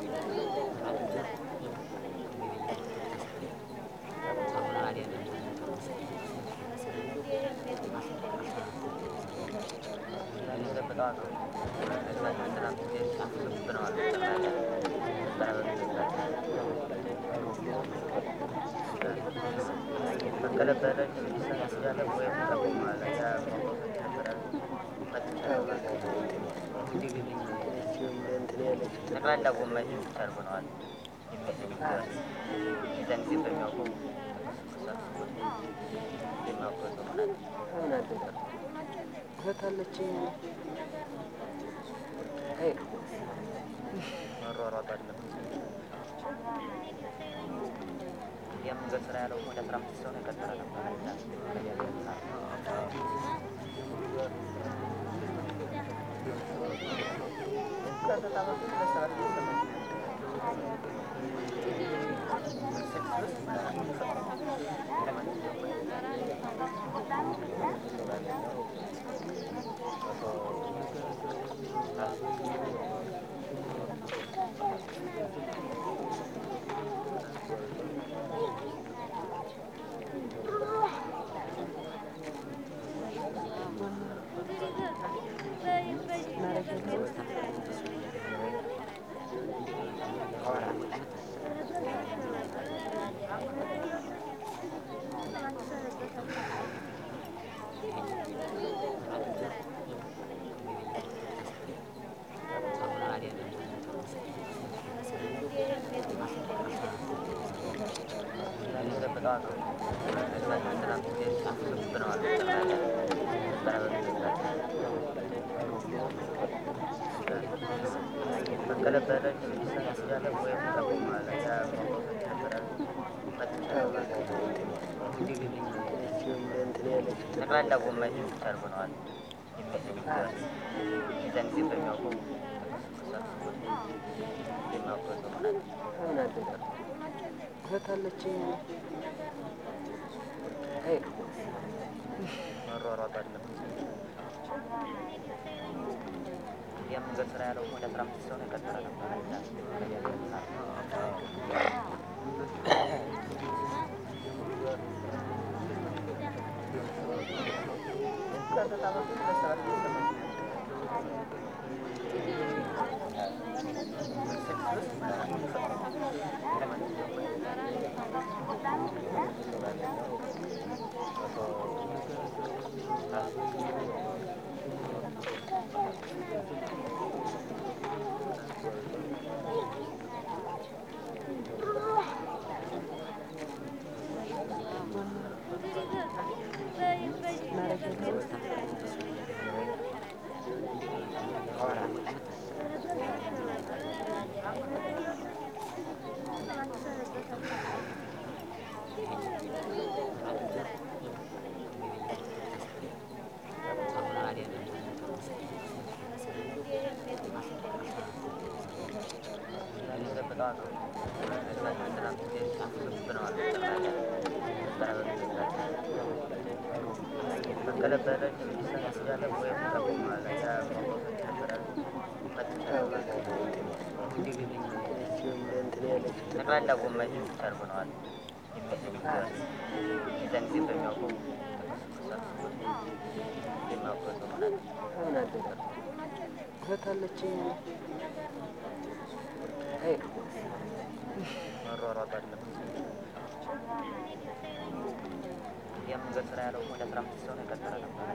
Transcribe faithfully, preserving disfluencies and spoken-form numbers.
ጠቅላላ ጎማጅ ተርጉነዋል የሚያስፈልገው የዛን ጊዜ በሚያውቀው የሚያውቀው ሰው ማለት ነው። እህት አለችኝ። አይ መሯሯጥ አይደለም የመንገድ ስራ ያለው ወደ አስራ አምስት ሰው ነው የቀጠረ ነበር። ጠቅላላ ጎማጅ ተርጉነዋል የሚያስፈልገው የዛን ጊዜ በሚያውቀው የሚያውቀው ሰው ማለት ነው። እህት አለችኝ። አይ መሯሯጥ አይደለም የመንገድ ስራ ያለው ወደ አስራ አምስት ሰው ነው የቀጠረ ነበር። ጠቅላላ ጎማጅ ተርጉነዋል የሚያስፈልገው የዛን ጊዜ በሚያውቀው የሚያውቀው ሰው ማለት ነው። እህት አለችኝ። አይ መሯሯጥ አይደለም የመንገድ ስራ ያለው ወደ አስራ አምስት ሰው ነው የቀጠረ ነበር።